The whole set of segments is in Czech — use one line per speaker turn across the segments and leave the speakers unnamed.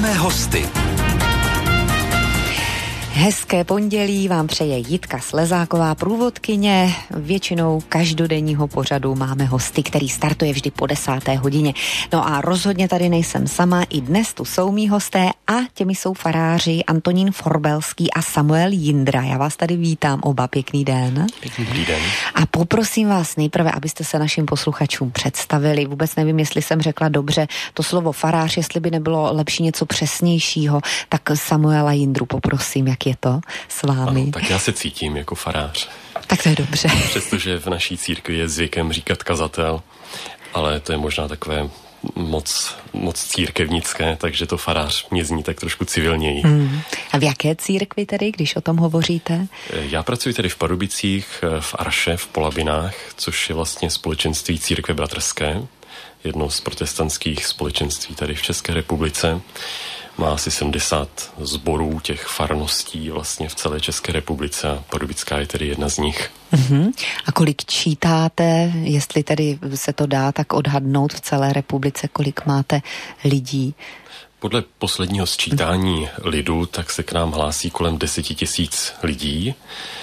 Máme hosty.
Hezké pondělí vám přeje Jitka Slezáková, průvodkyně. Většinou každodenního pořadu máme hosty, který startuje vždy po 10. hodině. No a rozhodně tady nejsem sama, i dnes tu jsou mý hosté a těmi jsou faráři Antonín Forbelský a Samuel Jindra. Já vás tady vítám oba, pěkný den.
Pěkný den.
A poprosím vás nejprve, abyste se našim posluchačům představili. Vůbec nevím, jestli jsem řekla dobře to slovo farář, jestli by nebylo lepší něco přesnějšího, tak Samuela Jindru poprosím, jak je to s vámi?
Ano, tak já se cítím jako farář.
Tak to je dobře.
Přestože v naší církvi je zvykem říkat kazatel, ale to je možná takové moc církevnické, takže to farář mě zní tak trošku civilněji.
A v jaké církvi tedy, když o tom hovoříte?
Já pracuji tady v Pardubicích, v Arše, v Polabinách, což je vlastně společenství církve bratrské, jedno z protestantských společenství tady v České republice. Má asi 70 sborů těch farností vlastně v celé České republice a Pardubická je tedy jedna z nich.
A kolik čítáte, jestli tedy se to dá tak odhadnout v celé republice, kolik máte lidí?
Podle posledního sčítání lidu, tak se k nám hlásí kolem 10 000 lidí.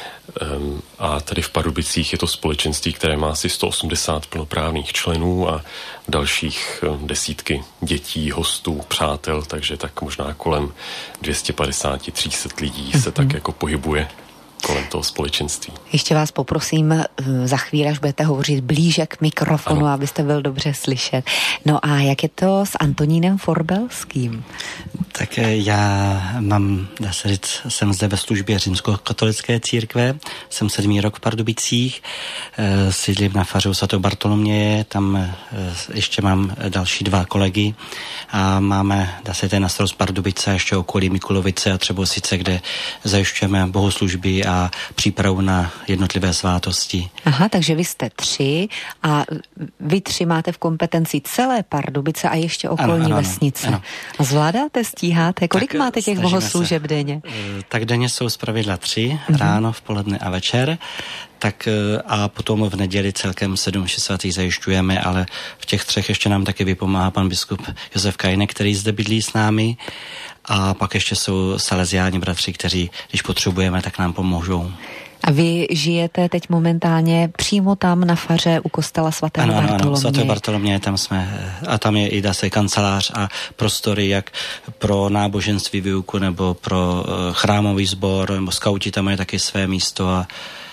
A tady v Pardubicích je to společenství, které má asi 180 plnoprávných členů a dalších desítky dětí, hostů, přátel, takže tak možná kolem 250-300 lidí se tak jako pohybuje kolem toho společenství.
Ještě vás poprosím za chvíli, až budete hovořit blíže k mikrofonu,
ano,
abyste byl dobře slyšet. No a jak je to s Antonínem Forbelským?
Tak já mám, dá se říct, jsem zde ve službě římskokatolické církve, jsem 7. rok v Pardubicích, sídlím na faře svatého Bartoloměje, tam ještě mám další 2 kolegy a máme, dá se říct, na starost Pardubice a ještě okolí Mikulovice a Třebosice, kde zajišťujeme bohoslužby a přípravu na jednotlivé svátosti.
Aha, takže vy jste 3 a vy 3 máte v kompetenci celé Pardubice a ještě okolní vesnice. Ano. A zvládáte, stíháte? Kolik tak máte těch bohoslužeb denně?
Tak denně jsou zpravidla 3, ráno, v poledne a večer. Tak a potom v neděli celkem 7 svatých zajišťujeme, ale v těch 3 ještě nám taky vypomáhá pan biskup Josef Kajnek, který zde bydlí s námi. A pak ještě jsou salesiáni bratři, kteří, když potřebujeme, tak nám pomůžou.
A vy žijete teď momentálně přímo tam na faře u kostela svatého Bartoloměje?
Ano, svatého Bartoloměje, tam jsme, a tam je i zase kancelář a prostory, jak pro náboženství výuku, nebo pro chrámový sbor, nebo skauti, tam je taky své místo a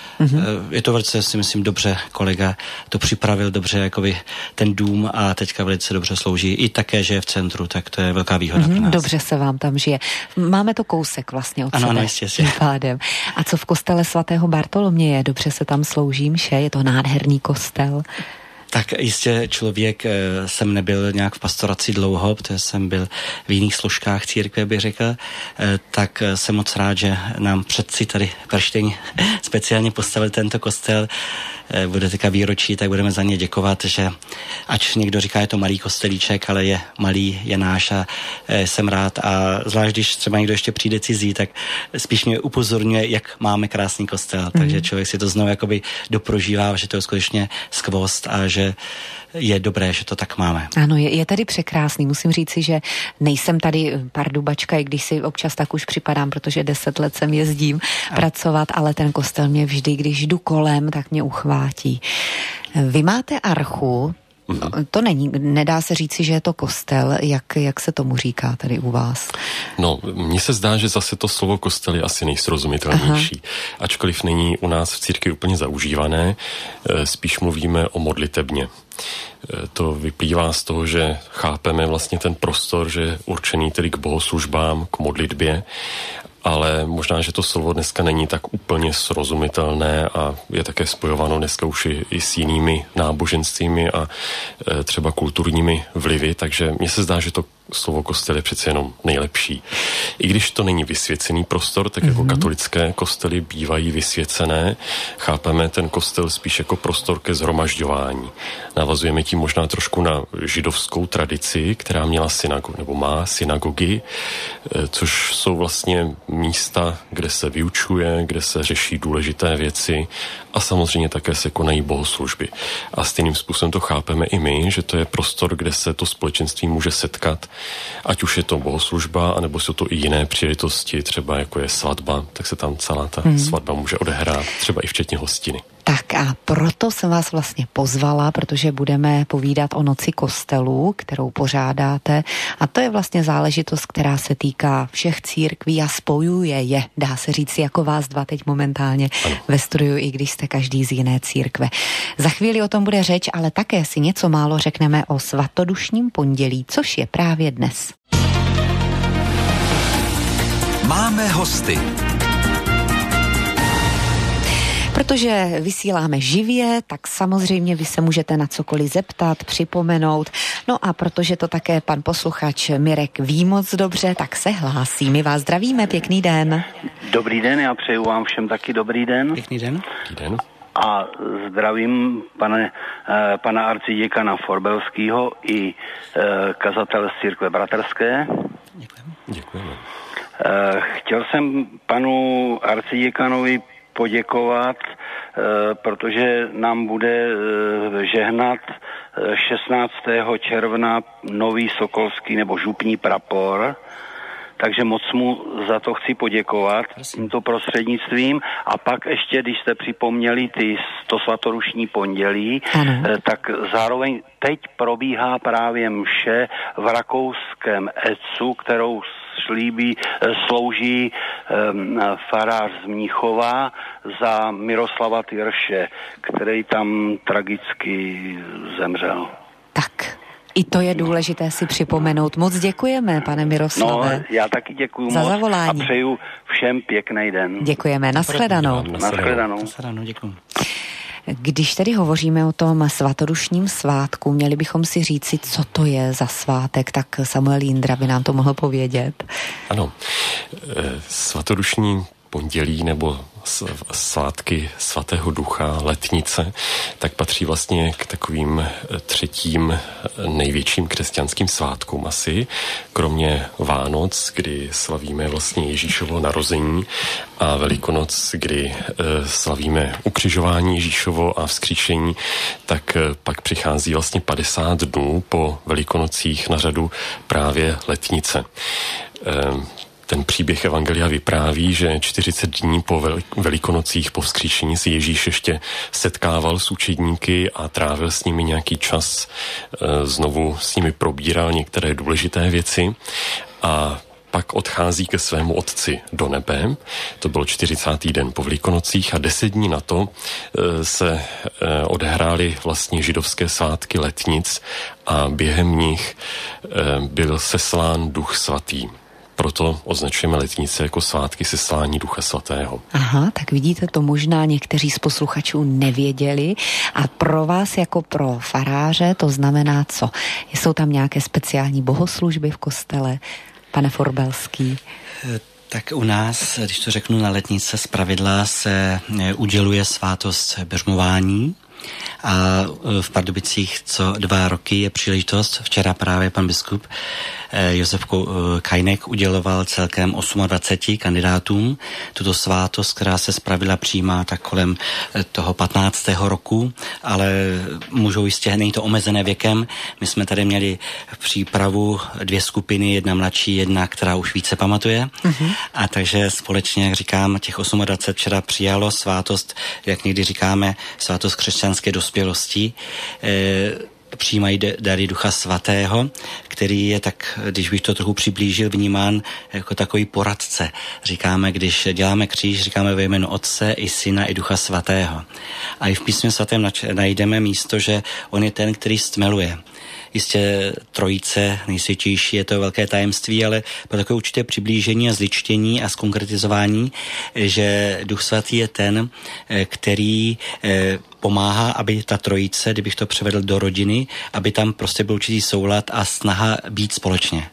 je to velice, si myslím, dobře, kolega to připravil dobře, jakoby ten dům a teďka velice dobře slouží. I také, že je v centru, tak to je velká výhoda pro nás.
Dobře se vám tam žije. Máme to kousek vlastně od sebe.
Ano, jistě.
Pádem. A co v kostele svatého Bartoloměje? Dobře se tam slouží mše? Je to nádherný kostel.
Tak jistě člověk, jsem nebyl nějak v pastoraci dlouho, protože jsem byl v jiných složkách církve, bych řekl, tak jsem moc rád, že nám předci tady Perštěň speciálně postavil tento kostel. Bude teďka výročí, tak budeme za ně děkovat, že ač někdo říká, je to malý kostelíček, ale je malý, je náš a jsem rád a zvlášť, když třeba někdo ještě přijde cizí, tak spíš mě upozorňuje, jak máme krásný kostel, takže člověk si to znovu jakoby doprožívá, že to je skutečně skvost a že je dobré, že to tak máme.
Ano, je tady překrásný. Musím říci, že nejsem tady Pardubačka, i když si občas tak už připadám, protože 10 let sem jezdím pracovat, ale ten kostel mě vždy, když jdu kolem, tak mě uchvátí. Vy máte archu, to nedá se říci, že je to kostel, jak se tomu říká tady u vás?
No, mně se zdá, že zase to slovo kostel je asi nejsrozumitelnější. Ačkoliv není u nás v církvi úplně zaužívané, spíš mluvíme o modlitebně. To vyplývá z toho, že chápeme vlastně ten prostor, že je určený tedy k bohoslužbám, k modlitbě, ale možná, že to slovo dneska není tak úplně srozumitelné a je také spojováno dneska už i s jinými náboženstvími a třeba kulturními vlivy, takže mně se zdá, že to slovo kostel je přece jenom nejlepší. I když to není vysvěcený prostor, tak jako katolické kostely bývají vysvěcené, chápeme ten kostel spíš jako prostor ke shromažďování. Navazujeme tím možná trošku na židovskou tradici, která měla nebo má synagogy, což jsou vlastně místa, kde se vyučuje, kde se řeší důležité věci a samozřejmě také se konají bohoslužby. A stejným způsobem to chápeme i my, že to je prostor, kde se to společenství může setkat Ať už je to bohoslužba, anebo jsou to i jiné příležitosti, třeba jako je svatba, tak se tam celá ta svatba může odehrát, třeba i včetně hostiny.
Tak a proto jsem vás vlastně pozvala, protože budeme povídat o Noci kostelů, kterou pořádáte, a to je vlastně záležitost, která se týká všech církví a spojuje je, dá se říct, jako vás dva teď momentálně ve studiu, i když jste každý z jiné církve. Za chvíli o tom bude řeč, ale také si něco málo řekneme o svatodušním pondělí, což je právě dnes.
Máme hosty.
Protože vysíláme živě, tak samozřejmě vy se můžete na cokoliv zeptat, připomenout. No a protože to také pan posluchač Mirek ví moc dobře, tak se hlásí. My vás zdravíme, pěkný den.
Dobrý den, já přeju vám všem taky dobrý den.
Pěkný den.
Dobrý den.
A zdravím pana arciděkana Forbelského i kazatele z církve bratrské.
Děkujeme.
Chtěl jsem panu arciděkanovi poděkovat, protože nám bude žehnat 16. června nový sokolský nebo župní prapor, takže moc mu za to chci poděkovat tímto prostřednictvím. A pak ještě, když jste připomněli to svatodušní pondělí, tak zároveň teď probíhá právě mše v rakouském Ecu, kterou slouží farář z Mnichova za Miroslava Tyrše, který tam tragicky zemřel.
Tak, i to je důležité si připomenout. Moc děkujeme, pane Miroslave.
No, já taky děkuju
za
moc
zavolání.
A přeju všem pěkný den.
Děkujeme, nashledanou.
Nashledanou,
děkuju.
Když tedy hovoříme o tom svatodušním svátku, měli bychom si říci, co to je za svátek, tak Samuel Jindra by nám to mohl povědět.
Ano, svatodušní pondělí nebo svátky svatého ducha, letnice, tak patří vlastně k takovým třetím největším křesťanským svátkům asi, kromě Vánoc, kdy slavíme vlastně Ježíšovo narození, a Velikonoc, kdy slavíme ukřižování Ježíšovo a vzkříšení, tak pak přichází vlastně 50 dnů po Velikonocích na řadu právě letnice. Ten příběh evangelia vypráví, že 40 dní po Velikonocích, po vzkříšení, si Ježíš ještě setkával s učedníky a trávil s nimi nějaký čas, znovu s nimi probíral některé důležité věci a pak odchází ke svému otci do nebe. To byl 40. den po Velikonocích a 10 dní na to se odehrály vlastně židovské svátky letnic a během nich byl seslán Duch Svatý. Proto označujeme letnice jako svátky seslání Ducha Svatého.
Aha, tak vidíte, to možná někteří z posluchačů nevěděli. A pro vás jako pro faráře to znamená co? Jsou tam nějaké speciální bohoslužby v kostele, pane Forbelský?
Tak u nás, když to řeknu, na letnice zpravidla se uděluje svátost biřmování. A v Pardubicích co 2 roky je příležitost. Včera právě pan biskup Josef Kajnek uděloval celkem 28 kandidátům tuto svátost, která se zpravidla přijímá tak kolem toho 15. roku, ale můžou jistě, není to omezené věkem. My jsme tady měli v přípravu 2 skupiny, jedna mladší, jedna, která už více pamatuje. A takže společně, jak říkám, těch 28 včera přijalo svátost, jak někdy říkáme, svátost křesťanské dospělosti. Přijímají dary Ducha Svatého, který je tak, když bych to trochu přiblížil, vnímán jako takový poradce. Říkáme, když děláme kříž, říkáme ve jménu Otce i Syna i Ducha Svatého. A i v Písmě svatém najdeme místo, že on je ten, který stmeluje. Jistě trojice nejsvětější, je to velké tajemství, ale pro takové určité přiblížení a zličtění a zkonkretizování, že Duch Svatý je ten, který pomáhá, aby ta trojice, kdybych to převedl do rodiny, aby tam prostě byl určitý soulad a snaha být společně.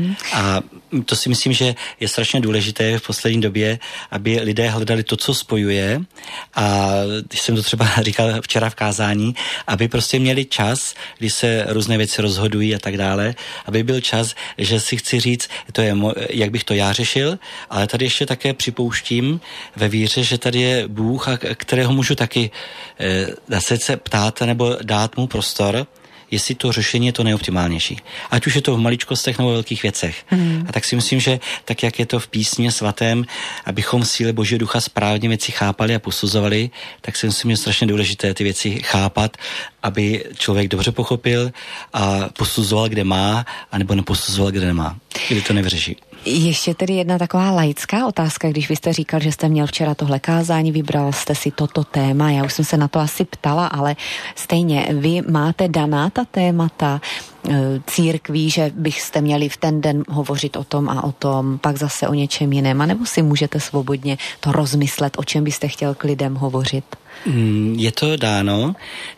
A to si myslím, že je strašně důležité v poslední době, aby lidé hledali to, co spojuje, a když jsem to třeba říkal včera v kázání, aby prostě měli čas, kdy se různé věci rozhodují a tak dále, aby byl čas, že si chci říct, to je, jak bych to já řešil, ale tady ještě také připouštím ve víře, že tady je Bůh, a kterého můžu taky zase se ptát nebo dát mu prostor, jestli to řešení je to nejoptimálnější. Ať už je to v maličkostech nebo velkých věcech. A tak si myslím, že tak, jak je to v písmě svatém, abychom v síle Božího ducha správně věci chápali a posuzovali, tak si myslím, že je strašně důležité ty věci chápat, aby člověk dobře pochopil a posuzoval, kde má, anebo neposuzoval, kde nemá. Kdy to nevyřeší.
Ještě tedy jedna taková laická otázka, když vy jste říkal, že jste měl včera tohle kázání, vybral jste si toto téma, já už jsem se na to asi ptala, ale stejně, vy máte daná ta témata církví, že byste měli v ten den hovořit o tom a o tom, pak zase o něčem jiném, anebo si můžete svobodně to rozmyslet, o čem byste chtěl k lidem hovořit?
Je to dáno.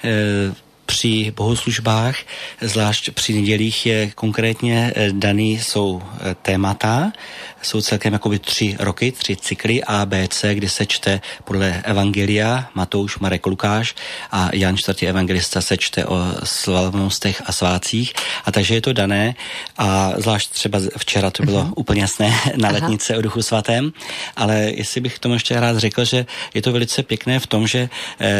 Při bohoslužbách, zvlášť při nedělích, je konkrétně daný jsou témata, jsou celkem jakoby 3 roky, 3 cykly A, B, C, kdy se čte podle Evangelia, Matouš, Marek, Lukáš a Jan 4. evangelista se čte o slavnostech a svácích, a takže je to dané a zvlášť třeba včera to bylo úplně jasné na letnice o Duchu svatém, ale jestli bych tomu ještě rád řekl, že je to velice pěkné v tom, že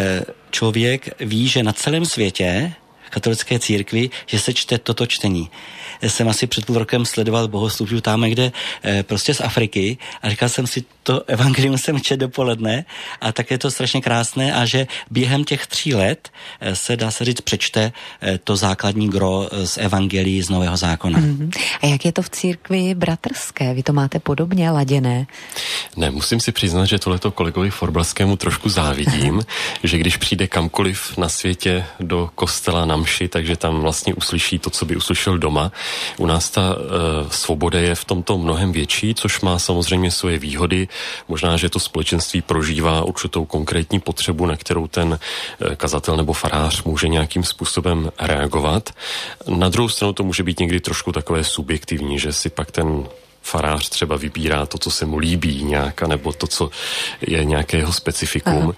člověk ví, že na celém světě v katolické církvi, že se čte toto čtení. Jsem asi před půl rokem sledoval bohoslužbu tam někde prostě z Afriky a říkal jsem si, to evangelium jsem četl dopoledne a tak je to strašně krásné a že během těch 3 let se, dá se říct, přečte to základní gro z evangelií z Nového zákona.
A jak je to v církvi bratrské? Vy to máte podobně laděné?
Ne, musím si přiznat, že tohleto kolegovi Forbelskému trošku závidím, že když přijde kamkoliv na světě do kostela na mši, takže tam vlastně uslyší to, co by uslyšel doma. U nás ta svoboda je v tomto mnohem větší, což má samozřejmě svoje výhody. Možná, že to společenství prožívá určitou konkrétní potřebu, na kterou ten kazatel nebo farář může nějakým způsobem reagovat. Na druhou stranu to může být někdy trošku takové subjektivní, že si pak ten farář třeba vybírá to, co se mu líbí nějak, nebo to, co je nějaké jeho specifikum.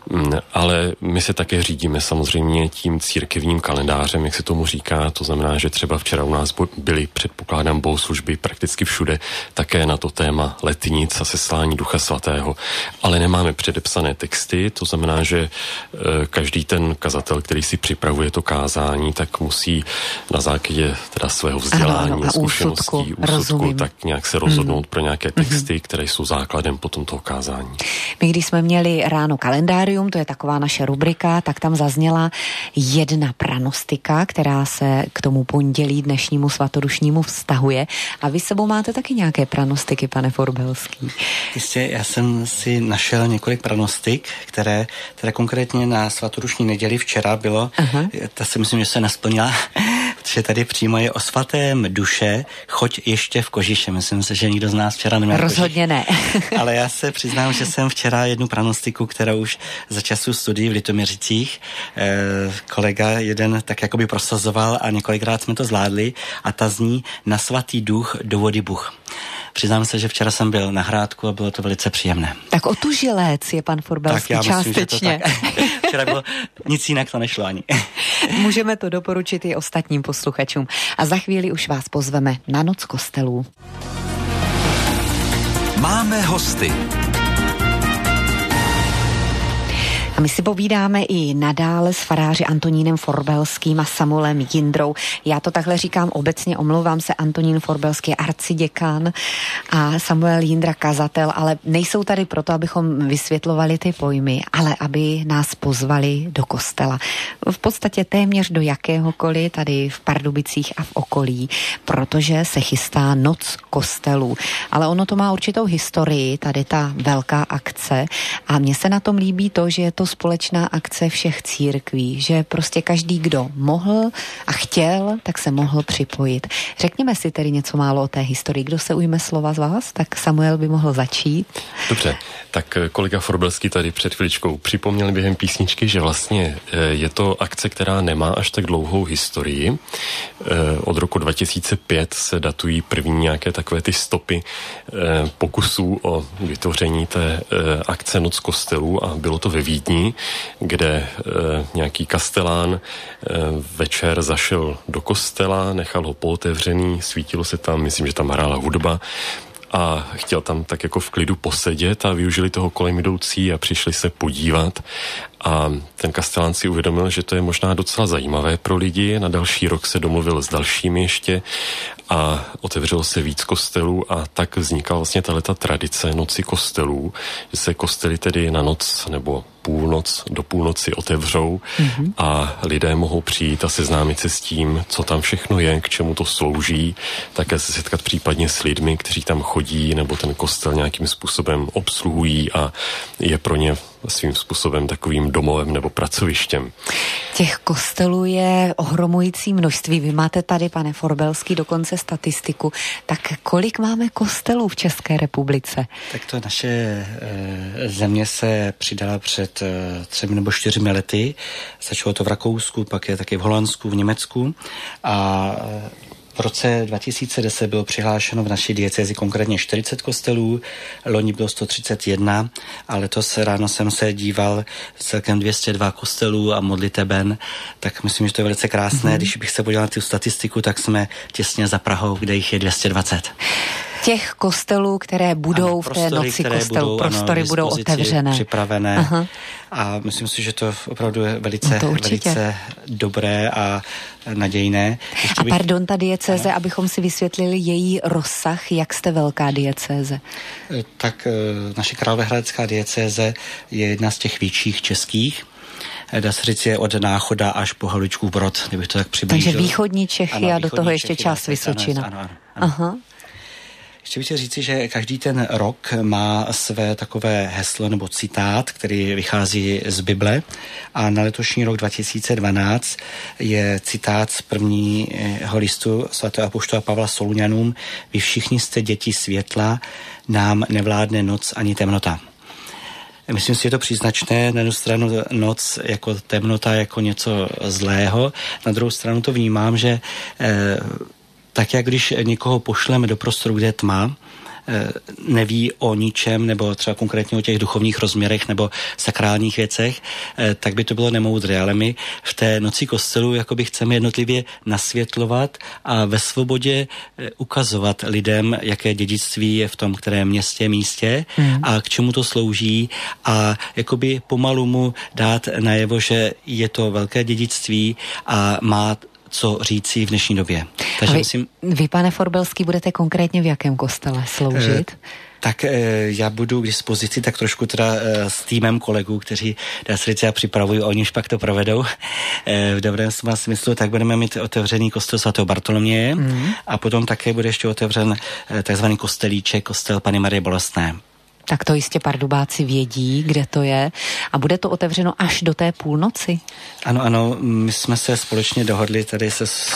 Ale my se také řídíme samozřejmě tím církevním kalendářem, jak se tomu říká. To znamená, že třeba včera u nás byly, předpokládám, bohoslužby prakticky všude také na to téma letnic a seslání Ducha svatého. Ale nemáme předepsané texty, to znamená, že každý ten kazatel, který si připravuje to kázání, tak musí na základě teda svého vzdělání a zkušeností, úsudku, tak nějak se rozhodnout pro nějaké texty, které jsou základem potom toho kázání.
My, když jsme měli ráno kalendárium, to je taková naše rubrika, tak tam zazněla jedna pranostika, která se k tomu pondělí dnešnímu svatodušnímu vztahuje. A vy sebou máte taky nějaké pranostiky, pane Forbelský?
Jistě, já jsem si našel několik pranostik, které konkrétně na svatodušní neděli včera bylo. Ta si myslím, že se nesplnila, protože tady přímo je o svatém duše, choď ještě v kožiše. Myslím si, že nikdo z nás včera neměl
rozhodně
kožich.
Ne.
Ale já se přiznám, že jsem včera jednu pranostiku, kterou už za času studií v Litoměřicích kolega jeden tak jakoby prosazoval a několikrát jsme to zvládli a ta zní: na svatý duch do vody Bůh. Přiznám se, že včera jsem byl na Hrádku a bylo to velice příjemné.
Tak otužilec je pan Forbelský částečně.
Včera bylo nic jinak to nešlo ani.
Můžeme to doporučit i ostatním posluchačům. A za chvíli už vás pozveme na noc kostelů.
Máme hosty.
A my si povídáme i nadále s faráři Antonínem Forbelským a Samuelem Jindrou. Já to takhle říkám obecně, omlouvám se, Antonín Forbelský je arciděkan a Samuel Jindra kazatel, ale nejsou tady proto, abychom vysvětlovali ty pojmy, ale aby nás pozvali do kostela. V podstatě téměř do jakéhokoliv tady v Pardubicích a v okolí, protože se chystá noc kostelů. Ale ono to má určitou historii, tady ta velká akce, a mně se na tom líbí to, že je to společná akce všech církví, že prostě každý, kdo mohl a chtěl, tak se mohl připojit. Řekněme si tedy něco málo o té historii. Kdo se ujme slova z vás, tak Samuel by mohl začít.
Dobře, tak kolega Forbelský tady před chviličkou připomněl během písničky, že vlastně je to akce, která nemá až tak dlouhou historii. Od roku 2005 se datují první nějaké takové ty stopy pokusů o vytvoření té akce Noc kostelů a bylo to ve Vídni, kde nějaký kastelán večer zašel do kostela, nechal ho pootevřený, svítilo se tam, myslím, že tam hrála hudba a chtěl tam tak jako v klidu posedět a využili toho kolem jdoucí a přišli se podívat A ten kastelán si uvědomil, že to je možná docela zajímavé pro lidi. Na další rok se domluvil s dalšími ještě a otevřelo se víc kostelů a tak vznikala vlastně tato tradice noci kostelů, že se kostely tedy na noc nebo do půlnoci otevřou a lidé mohou přijít a seznámit se s tím, co tam všechno je, k čemu to slouží, také se setkat případně s lidmi, kteří tam chodí nebo ten kostel nějakým způsobem obsluhují a je pro ně svým způsobem takovým domovem nebo pracovištěm.
Těch kostelů je ohromující množství. Vy máte tady, pane Forbelský, dokonce statistiku. Tak kolik máme kostelů v České republice?
Tak to naše země se přidala před 3 nebo 4 lety. Začalo to v Rakousku, pak je taky v Holandsku, v Německu a v roce 2010 bylo přihlášeno v naší diecézi konkrétně 40 kostelů, loni bylo 131 a letos ráno jsem se díval celkem 202 kostelů a modliteben, tak myslím, že to je velice krásné. Když bych se podíval na tu statistiku, tak jsme těsně za Prahou, kde jich je 220.
Těch kostelů, které budou v té noci kostelů, prostory budou otevřené.
Připravené. Aha. A myslím si, že to opravdu je velice dobré a nadějné.
Pardon, ta diecéze, abychom si vysvětlili její rozsah, jak jste velká diecéze?
Tak naše královéhradecká diecéze je jedna z těch větších českých. Dá se říct, je od Náchoda až po Holičkův Brod, kdybych to tak přiblížil.
Takže východní Čechy a do toho ještě část Vysočina.
Ano.
Aha.
Ještě bych chtěl říci, že každý ten rok má své takové heslo nebo citát, který vychází z Bible a na letošní rok 2012 je citát z prvního listu svatého apoštola Pavla Solunianům: Vy všichni jste děti světla, nám nevládne noc ani temnota. Myslím si, je to příznačné, na jednu stranu noc jako temnota, jako něco zlého, na druhou stranu to vnímám, že tak jak když někoho pošleme do prostoru, kde je tma, neví o ničem, nebo třeba konkrétně o těch duchovních rozměrech nebo sakrálních věcech, tak by to bylo nemoudré. Ale my v té noci kostelu jakoby chceme jednotlivě nasvětlovat a ve svobodě ukazovat lidem, jaké dědictví je v tom kterém městě, místě a k čemu to slouží a jakoby pomalu mu dát najevo, že je to velké dědictví a má co říci v dnešní době. Takže
vy, pane Forbelský, budete konkrétně v jakém kostele sloužit?
Tak já budu k dispozici tak trošku teda s týmem kolegů, kteří, dá se říct, já připravuju, oni už pak to provedou v dobrém smyslu, tak budeme mít otevřený kostel svatého Bartoloměje a potom také bude ještě otevřen takzvaný kostelíček, kostel Panny Marie Bolestné.
Tak to jistě Pardubáci vědí, kde to je. A bude to otevřeno až do té půlnoci?
Ano, my jsme se společně dohodli tady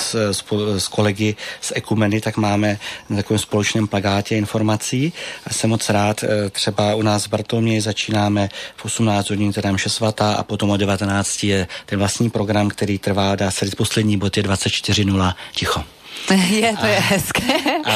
s kolegy z Ekumeny, tak máme na takovém společném plakátě informací. A jsem moc rád, třeba u nás v Bartoloměji začínáme v 18 hodin, teda mše svatá, a potom o 19 je ten vlastní program, který trvá, dá se říct, poslední bod je 24:0 ticho.
To je hezké.
A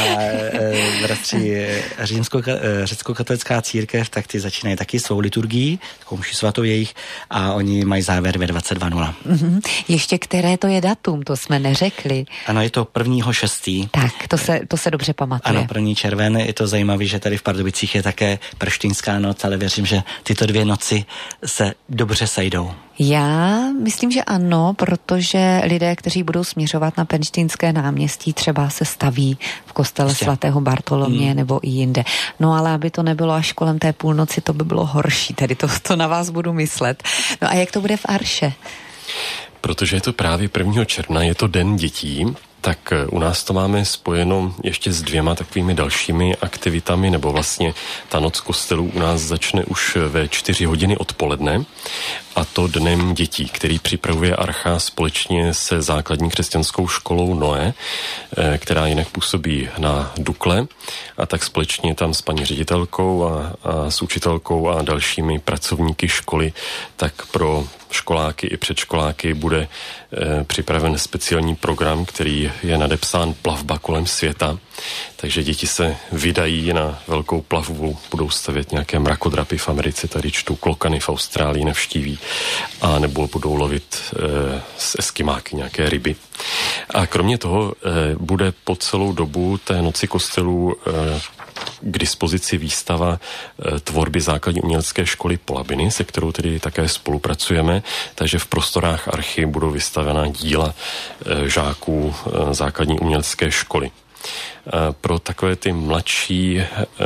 bratři řecko-katolická církev, tak ty začínají taky svou liturgií, takovou mši svatou jejich, a oni mají závěr ve 22:0.
Ještě které to je datum, to jsme neřekli.
Ano, je to 1.6.
Tak, to se dobře pamatuje.
Ano, 1. červen, je to zajímavé, že tady v Pardubicích je také Prštinská noc, ale věřím, že tyto 2 noci se dobře sejdou.
Já myslím, že ano, protože lidé, kteří budou směřovat na Pernštejnské náměstí, třeba se staví v kostele svatého Bartoloměje nebo i jinde. No ale aby to nebylo až kolem té půlnoci, to by bylo horší, tedy to na vás budu myslet. No a jak to bude v Arše?
Protože je to právě 1. června, je to Den dětí, tak u nás to máme spojeno ještě s 2 takovými dalšími aktivitami, nebo vlastně ta noc kostelů u nás začne už ve 4 hodiny odpoledne, a to Dnem dětí, který připravuje Archa společně se základní křesťanskou školou Noé, která jinak působí na Dukle, a tak společně tam s paní ředitelkou a s učitelkou a dalšími pracovníky školy, tak pro školáky i předškoláky bude připraven speciální program, který je nadepsán Plavba kolem světa. Takže děti se vydají na velkou plavbu, budou stavět nějaké mrakodrapy v Americe, tady čtou klokany v Austrálii, navštíví, a nebo budou lovit s eskimáky nějaké ryby. A kromě toho bude po celou dobu té noci kostelů k dispozici výstava tvorby základní umělecké školy Polabiny, se kterou tedy také spolupracujeme, takže v prostorách Archy budou vystavena díla žáků základní umělecké školy. Pro takové ty mladší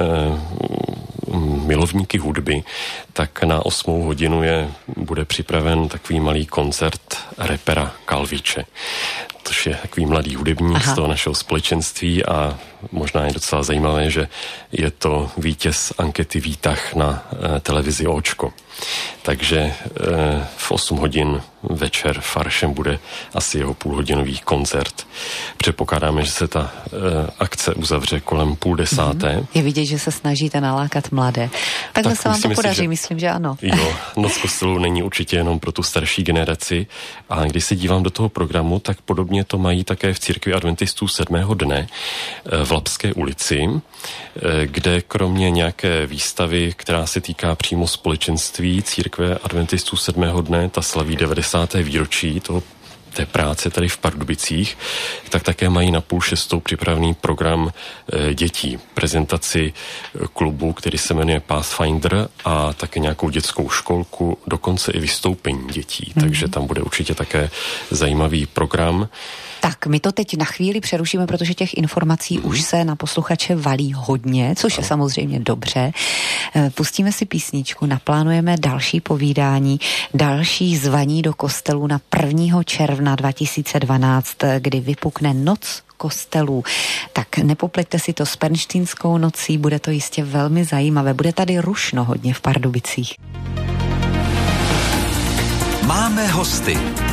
milovníky hudby, tak na 8 hodinu bude připraven takový malý koncert rapera Kalviče. Což je takový mladý hudebník z toho našeho společenství a možná je docela zajímavé, že je to vítěz ankety Výtah na televizi Očko. Takže v 8 hodin večer v Aršem bude asi jeho půlhodinový koncert. Předpokládáme, že se ta akce uzavře kolem 9:30.
Je vidět, že se snažíte nalákat mladé. Takhle tak se vám to podaří, myslím, že ano.
Jo, Noc kostelů není určitě jenom pro tu starší generaci. A když se dívám do toho programu, tak podobně to mají také v Církvi adventistů 7. dne v Lapské ulici, kde kromě nějaké výstavy, která se týká přímo společenství Církve adventistů 7. dne, ta slaví 90. výročí té práce tady v Pardubicích, tak také mají na 5:30 připravený program dětí. Prezentaci klubu, který se jmenuje Pathfinder a také nějakou dětskou školku, dokonce i vystoupení dětí. Takže tam bude určitě také zajímavý program.
Tak, my to teď na chvíli přerušíme, protože těch informací už se na posluchače valí hodně, což je samozřejmě dobře. Pustíme si písničku, naplánujeme další povídání, další zvaní do kostelů na 1. června 2012, kdy vypukne Noc kostelů. Tak nepopleťte si to s Pernštínskou nocí, bude to jistě velmi zajímavé. Bude tady rušno hodně v Pardubicích.
Máme hosty.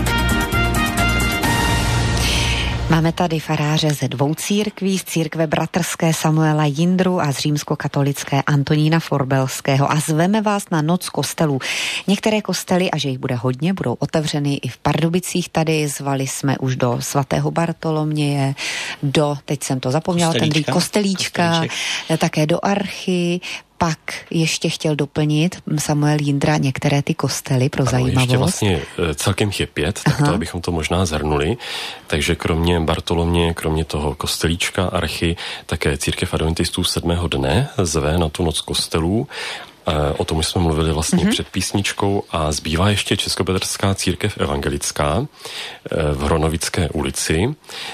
Máme tady faráře ze 2 církví, z církve bratrské Samuela Jindru a z římskokatolické Antonína Forbelského a zveme vás na Noc kostelů. Některé kostely, a že jich bude hodně, budou otevřeny i v Pardubicích tady. Zvali jsme už do svatého Bartoloměje, teď jsem to zapomněla, ten Kostelíčka, také do Archy. Pak ještě chtěl doplnit Samuel Jindra některé ty kostely pro zajímavost.
Ještě vlastně celkem je 5, tak to abychom to možná zhrnuli. Takže kromě Bartolomě, kromě toho Kostelíčka, Archy, také Církev adventistů 7. dne zve na tu Noc kostelů. O tom už jsme mluvili vlastně před písničkou a zbývá ještě Českopeterská církev evangelická v Hronovické ulici,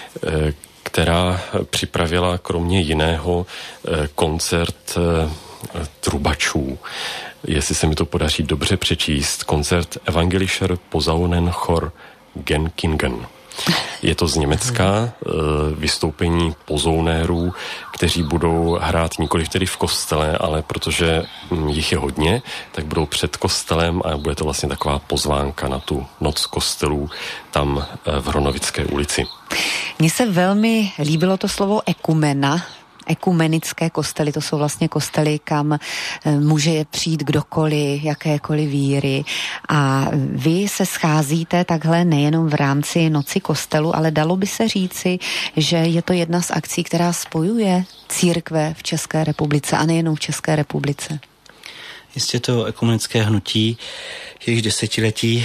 která připravila kromě jiného koncert trubačů. Jestli se mi to podaří dobře přečíst, koncert Evangelischer Posaunenchor Genkingen. Je to z Německa vystoupení pozounérů, kteří budou hrát nikoliv tedy v kostele, ale protože jich je hodně, tak budou před kostelem a bude to vlastně taková pozvánka na tu Noc kostelů tam v Hronovické ulici.
Mně se velmi líbilo to slovo ekumena. Ekumenické kostely, to jsou vlastně kostely, kam může přijít kdokoliv, jakékoliv víry. A vy se scházíte takhle nejenom v rámci Noci kostelu, ale dalo by se říci, že je to jedna z akcí, která spojuje církve v České republice a nejenom v České republice.
Jistě to ekumenické hnutí již desetiletí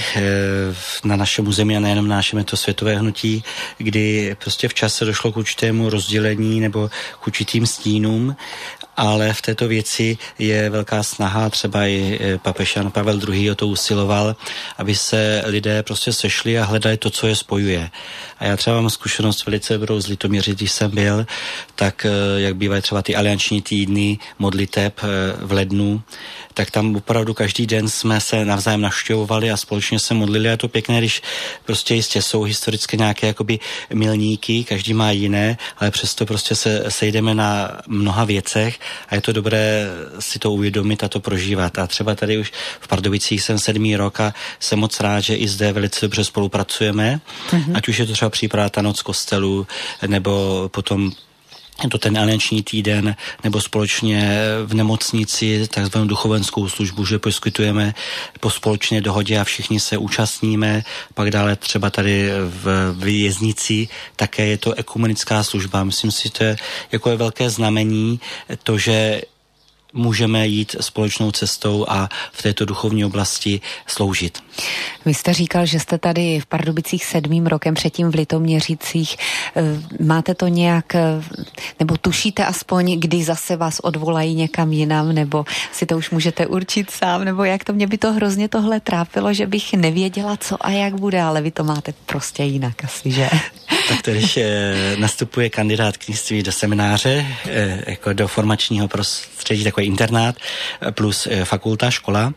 na našem území a nejenom našem, je to světové hnutí, kdy prostě v čase došlo k určitému rozdělení nebo k určitým stínům, ale v této věci je velká snaha, třeba i papež Jan Pavel II. O to usiloval, aby se lidé prostě sešli a hledali to, co je spojuje. A já třeba mám zkušenost velice dobrou z Litoměřic, když jsem byl, tak jak bývají třeba ty alianční týdny modliteb v lednu, tak tam opravdu každý den jsme se navzájem navštěvovali a společně se modlili a je to pěkné, když prostě jistě jsou historicky nějaké jakoby milníky, každý má jiné, ale přesto prostě se sejdeme na mnoha věcech a je to dobré si to uvědomit a to prožívat. A třeba tady už v Pardubicích jsem 7. rok a jsem moc rád, že i zde velice dobře spolupracujeme, ať už je to třeba příprava ta Noc kostelů, nebo potom je to ten alianční týden, nebo společně v nemocnici takzvanou duchovenskou službu, že poskytujeme po společné dohodě a všichni se účastníme. Pak dále třeba tady v věznici také je to ekumenická služba. Myslím si, že to je jako je velké znamení to, že můžeme jít společnou cestou a v této duchovní oblasti sloužit.
Vy jste říkal, že jste tady v Pardubicích 7. rokem, předtím v Litoměřicích. Máte to nějak, nebo tušíte aspoň, kdy zase vás odvolají někam jinam, nebo si to už můžete určit sám, nebo jak to? Mě by to hrozně tohle trápilo, že bych nevěděla, co a jak bude, ale vy to máte prostě jinak asi, že?
Tak to, když nastupuje kandidát kněžství do semináře, jako do formačního prostředí, takový internát, plus fakulta, škola,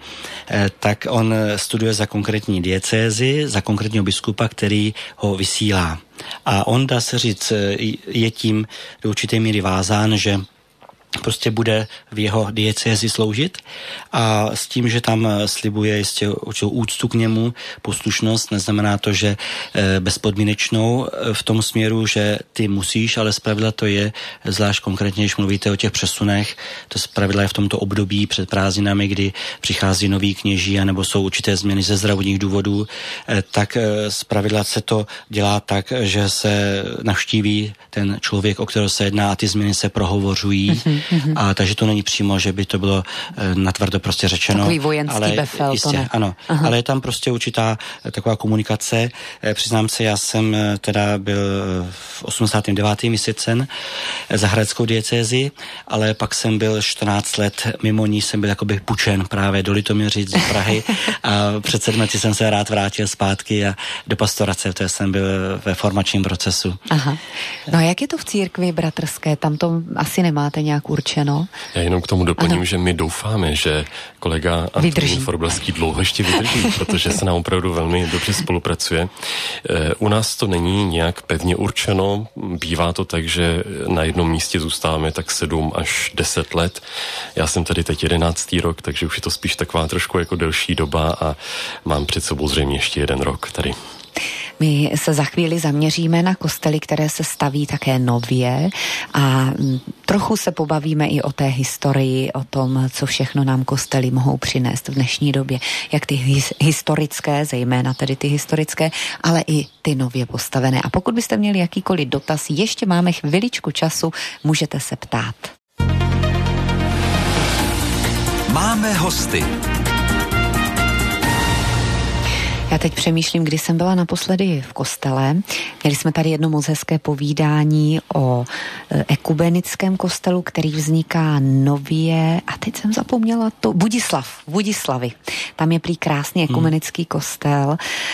tak on studuje za konkrétní diecézi, za konkrétního biskupa, který ho vysílá. A on, dá se říct, je tím do určité míry vázán, že prostě bude v jeho diecézi sloužit a s tím, že tam slibuje jistě určitou úctu k němu, poslušnost, neznamená to, že bezpodmínečnou v tom směru, že ty musíš, ale zpravidla to je, zvlášť konkrétně, když mluvíte o těch přesunech, to zpravidla je v tomto období před prázdninami, kdy přichází noví kněží, anebo jsou určité změny ze zdravotních důvodů, tak zpravidla se to dělá tak, že se navštíví ten člověk, o kterého se jedná a ty změny se prohovořují. A takže to není přímo, že by to bylo natvrdo prostě řečeno.
Takový vojenský
ale
befel,
jistě,
to ne.
Ano, ale je tam prostě určitá taková komunikace. Přiznám se, já jsem teda byl v 89. měsícen za hradeckou diecézi, ale pak jsem byl 14 let mimo ní, jsem byl jakoby pučen právě do Litoměřic, do Prahy a před 7 lety jsem se rád vrátil zpátky a do pastorace, to jsem byl ve formačním procesu.
Aha. No a jak je to v církvi bratrské? Tam to asi nemáte nějak určeno?
Já jenom k tomu doplním, že my doufáme, že kolega Antonín Forbelský dlouho ještě vydrží, protože se nám opravdu velmi dobře spolupracuje. U nás to není nějak pevně určeno, bývá to tak, že na jednom místě zůstáváme tak 7 až 10 let. Já jsem tady teď 11. rok, takže už je to spíš taková trošku jako delší doba a mám před sebou zřejmě ještě 1 rok tady.
My se za chvíli zaměříme na kostely, které se staví také nově a trochu se pobavíme i o té historii, o tom, co všechno nám kostely mohou přinést v dnešní době. Jak ty historické, zejména tedy ty historické, ale i ty nově postavené. A pokud byste měli jakýkoliv dotaz, ještě máme chviličku času, můžete se ptát.
Máme hosty.
Já teď přemýšlím, kdy jsem byla naposledy v kostele. Měli jsme tady jedno moc hezké povídání o ekumenickém kostelu, který vzniká nově. A teď jsem zapomněla to. Budislavy. Tam je prý krásný ekumenický kostel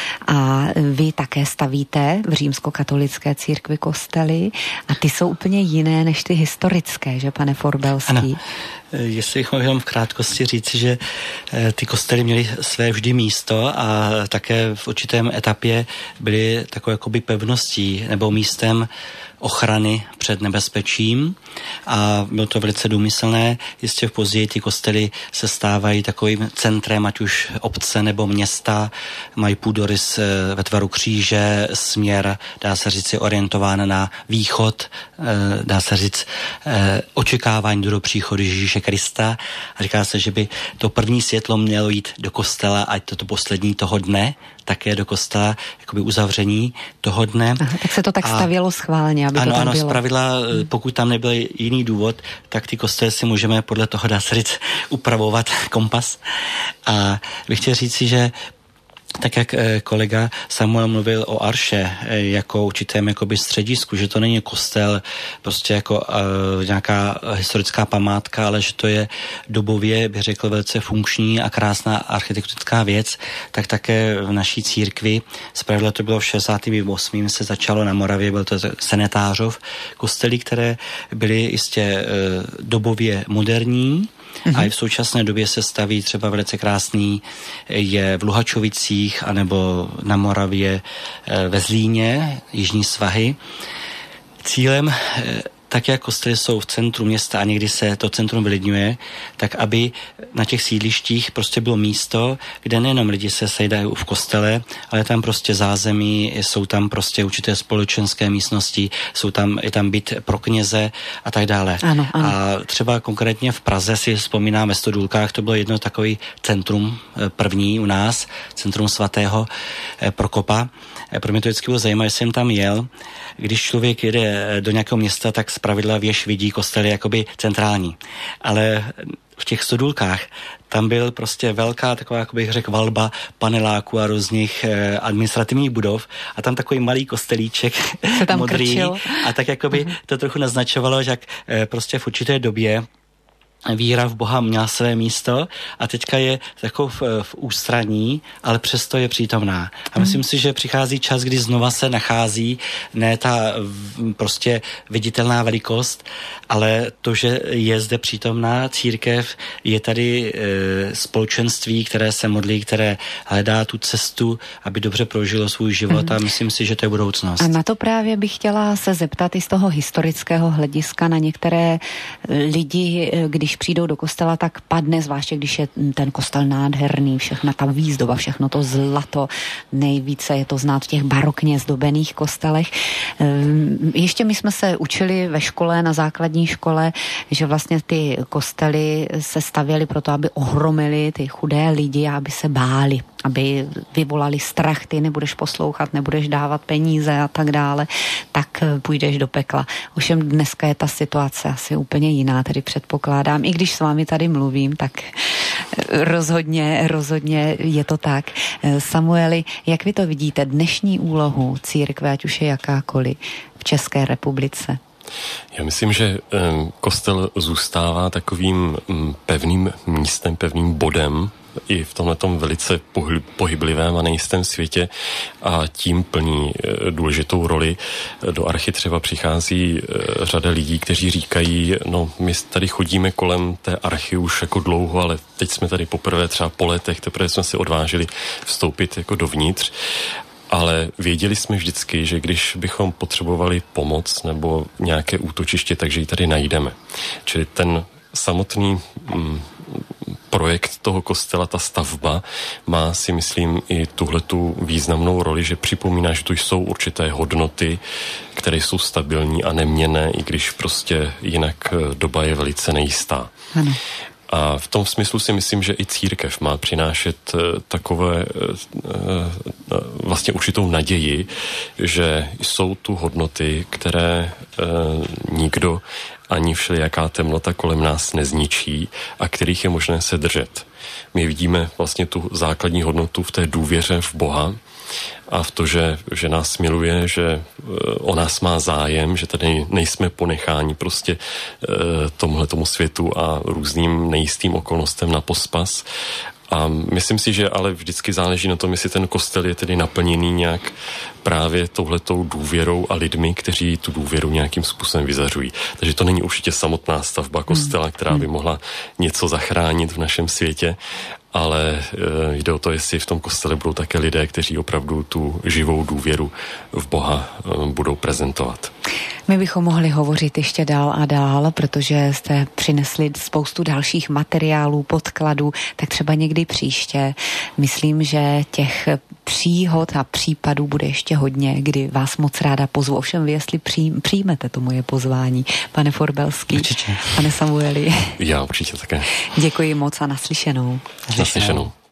a vy také stavíte v římskokatolické církvi kostely a ty jsou úplně jiné než ty historické, že pane Forbelský?
Ano. Jestli bych mohl jenom v krátkosti říci, že ty kostely měly své vždy místo a také v určitém etapě byly takové jakoby pevností nebo místem ochrany před nebezpečím a bylo to velice důmyslné. Jistě v později ty kostely se stávají takovým centrem, ať už obce nebo města, mají půdorys ve tvaru kříže, směr, dá se říct, je orientován na východ, dá se říct očekávání do příchodu Ježíše Krista a říká se, že by to první světlo mělo jít do kostela, ať to poslední toho dne, také do kostela, jakoby uzavření toho dne.
Aha, tak se to tak stavělo schválně, aby
ano,
to tam bylo.
Ano, zpravidla, pokud tam nebyl jiný důvod, tak ty kostely si můžeme podle toho, dá se říct, upravovat kompas. A bych chtěl říct si, že tak jak kolega Samuel mluvil o Arše jako určitém jakoby středisku, že to není kostel prostě jako nějaká historická památka, ale že to je dobově, bych řekl, velice funkční a krásná architektonická věc, tak také v naší církvi, zpravidla to bylo v 68. se začalo na Moravě, byl to Senetářov, kostely, které byly jistě dobově moderní, a i v současné době se staví třeba velice krásný je v Luhačovicích anebo na Moravě ve Zlíně, Jižní svahy. Cílem, tak jak kostely jsou v centru města a někdy se to centrum vylidňuje, tak aby na těch sídlištích prostě bylo místo, kde nejenom lidi se sejdají v kostele, ale tam prostě zázemí, jsou tam prostě určité společenské místnosti, je tam byt pro kněze a tak dále.
Ano.
A třeba konkrétně v Praze si vzpomínám ve Stodůlkách, to bylo jedno takový centrum první u nás, centrum svatého Prokopa. Pro mě to vždycky bylo zajímavé, jsem tam jel. Když člověk jede do nějakého města, tak zpravidla věž vidí kostely jakoby centrální. Ale v těch stodůlkách, tam byl prostě velká taková, jak bych řekl, valba paneláků a různých administrativních budov a tam takový malý kostelíček modrý krčil. A tak jakoby to trochu naznačovalo, že jak prostě v určité době víra v Boha měla své místo a teďka je takovou v ústraní, ale přesto je přítomná. A myslím si, že přichází čas, kdy znova se nachází ne ta prostě viditelná velikost, ale to, že je zde přítomná církev, je tady společenství, které se modlí, které hledá tu cestu, aby dobře prožilo svůj život a myslím si, že to je budoucnost. A
na to právě bych chtěla se zeptat i z toho historického hlediska na některé lidi, když přijdou do kostela, tak padne, zvláště když je ten kostel nádherný, všechna ta výzdoba, všechno to zlato, nejvíce je to znát v těch barokně zdobených kostelech. Ještě my jsme se učili ve škole, na základní škole, že vlastně ty kostely se stavěly proto, aby ohromili ty chudé lidi a aby se báli, aby vyvolali strach, ty nebudeš poslouchat, nebudeš dávat peníze a tak dále, tak půjdeš do pekla. Ovšem dneska je ta situace asi úplně jiná, tedy předpokládám. I když s vámi tady mluvím, tak rozhodně je to tak. Samueli, jak vy to vidíte, dnešní úlohu církve, ať už je jakákoliv v České republice?
Já myslím, že kostel zůstává takovým pevným místem, pevným bodem i v tomhletom velice pohyblivém a nejistém světě a tím plní důležitou roli. Do archy třeba přichází řada lidí, kteří říkají, no my tady chodíme kolem té archy už jako dlouho, ale teď jsme tady poprvé třeba po letech, teprve jsme si odvážili vstoupit jako dovnitř. Ale věděli jsme vždycky, že když bychom potřebovali pomoc nebo nějaké útočiště, takže ji tady najdeme. Čili ten samotný projekt toho kostela, ta stavba, má si myslím i tuhletu významnou roli, že připomíná, že tu jsou určité hodnoty, které jsou stabilní a neměnné, i když prostě jinak doba je velice nejistá.
Ano.
A v tom smyslu si myslím, že i církev má přinášet takové vlastně určitou naději, že jsou tu hodnoty, které nikdo ani všelijaká temnota kolem nás nezničí a kterých je možné se držet. My vidíme vlastně tu základní hodnotu v té důvěře v Boha a v to, že nás miluje, že o nás má zájem, že tady nejsme ponecháni prostě tomu světu a různým nejistým okolnostem na pospas. A myslím si, že ale vždycky záleží na tom, jestli ten kostel je tedy naplněný nějak právě touhletou důvěrou a lidmi, kteří tu důvěru nějakým způsobem vyzařují. Takže to není určitě samotná stavba kostela, která by mohla něco zachránit v našem světě, ale jde o to, jestli v tom kostele budou také lidé, kteří opravdu tu živou důvěru v Boha budou prezentovat.
My bychom mohli hovořit ještě dál a dál, protože jste přinesli spoustu dalších materiálů, podkladů, tak třeba někdy příště. Myslím, že těch příhod a případů bude ještě hodně, kdy vás moc ráda pozvu. Ovšem vy, jestli přijmete to moje pozvání, pane Forbelský,
určitě.
Pane Samueli.
Já určitě také.
Děkuji moc a naslyšenou.
Naslyšenou.